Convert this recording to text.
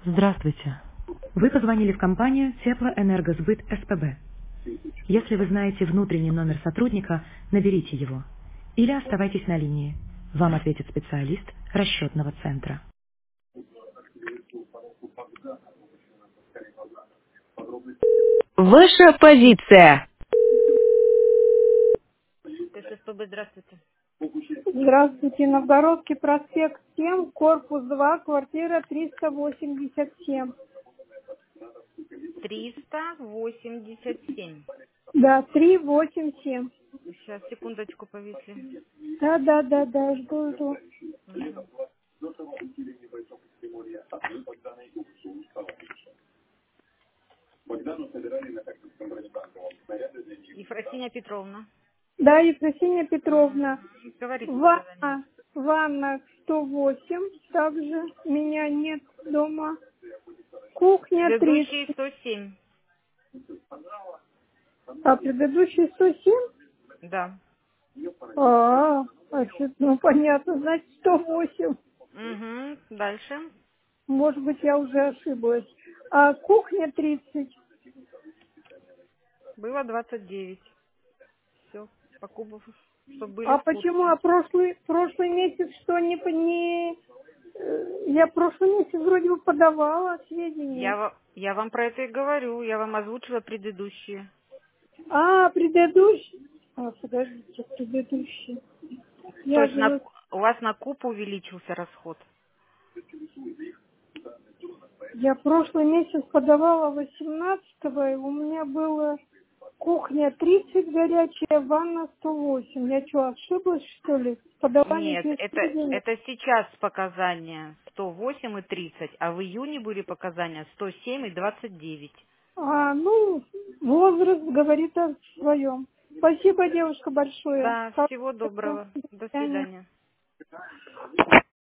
Здравствуйте. Вы позвонили в компанию Теплоэнергосбыт СПБ. Если вы знаете внутренний номер сотрудника, наберите его. Или оставайтесь на линии. Вам ответит специалист расчетного центра. Ваша позиция. СПБ, здравствуйте. Здравствуйте, Новгородский проспект 7, корпус 2, квартира 387. 387. Да, 387. Сейчас, секундочку, повисли. Да, жду. Мгм. Ефросинья Петровна. Да, Ефросинья Петровна. Говорите показания. Ванна 108, также меня нет дома. Кухня Предыдущий 30. 107. А предыдущий 107? Да. Ну понятно, значит 108. Угу. Дальше. Может быть, я уже ошиблась. А кухня 30. Было 29. Все. По кубов, чтобы были А в почему? курсе. А прошлый месяц что я прошлый месяц вроде бы подавала сведения. Я вам про это и говорю. Я вам озвучила предыдущие. Предыдущий. Подождите, предыдущий. То Я есть же у вас на куб увеличился расход. я прошлый месяц подавала 18-го, и у меня было кухня 30 горячая, ванна 108. Я что, ошиблась, что ли? Подавание Нет, сведений. это сейчас показания 108 и 30, а в июне были показания 107 и 29. Возраст говорит о своем. Спасибо, девушка, большое. Да, всего доброго. До До свидания. свидания.